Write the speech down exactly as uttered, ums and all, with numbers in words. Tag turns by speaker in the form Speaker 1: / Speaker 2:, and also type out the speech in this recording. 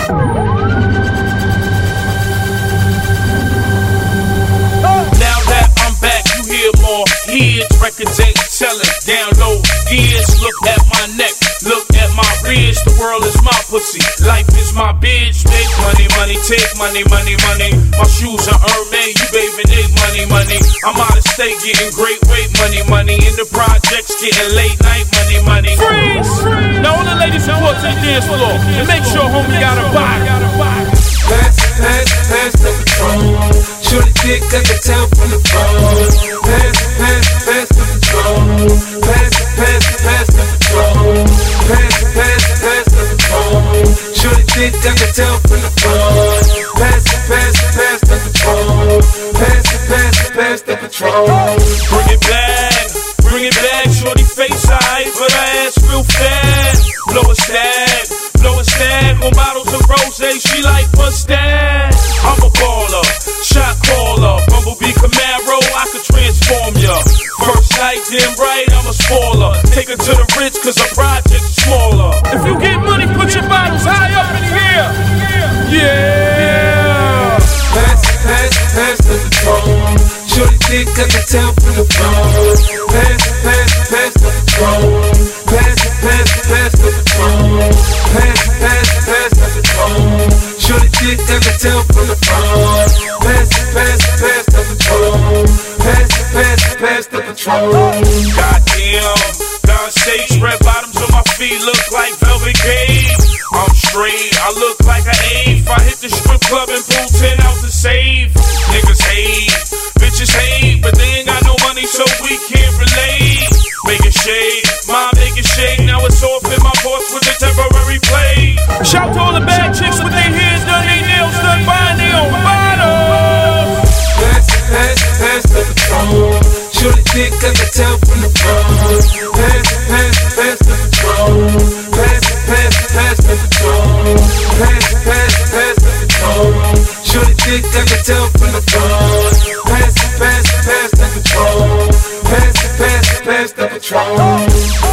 Speaker 1: Now that I'm back, you hear more hits, records ain't telling. Download gears, look at my neck, look at my wrist. The world is my pussy, life is my bitch. Make money, money, take money, money, money. My shoes are Hermes, you baby need money, money. I'm out of state getting great weight, money, money. In the projects getting late night money, money. Freeze! Now all the ladies report to the dance floor and make sure homie got a body.
Speaker 2: Pass, pass, pass the Patron. Shorty dick got the town from the phone. Pass, pass, pass the Patron. Pass, pass, pass the Patron. Pass, pass, pass the Patron. Shorty dick got the town from the phone. Pass, pass, pass the Patron. Pass, pass, pass the Patron.
Speaker 1: Bring it back, bring it back. Shorty face high, but her ass real fat. Blow a stack, blow a stack on bottles of rose. She like mustache. I'm a baller, shot caller, Bumblebee Camaro. I could transform ya. First night, damn right, I'm a spoiler. Take her to the Ritz, cause her project's smaller. If you get money, put your bottles high up in the air. Yeah.
Speaker 2: Pass, pass, pass the Patron. Shorty dick got the town from the phone. Pass, pass, pass the Patron. Pass, pass, pass the Patron. Pass, pass, pass the Patron. Shorty dick got the town from the phone. Pass, pass, pass the Patron. Pass, pass, pass the Patron.
Speaker 1: Goddamn, God sakes, red bottoms on my feet look like velvet cake. I'm straight, I look like an eighth. I hit the strip club and pull ten out to save. Niggas hate, bitches hate, but they ain't got no money, so we can't relate. Make it shake, mom make it shake. Now it's off in my voice with a temporary play. Shout to all the bad chicks with their hairs done, they nails done, buying their own bottles.
Speaker 2: Pass, pass, pass the Patron. Shorty dick got the town from the phone. Pass, pass, pass the Patron. Pass, pass, pass the Patron. Pass, pass, pass the Patron. Shorty dick got the town from the phone. Pass, pass, pass the Patron. Pass, pass, pass the Patron.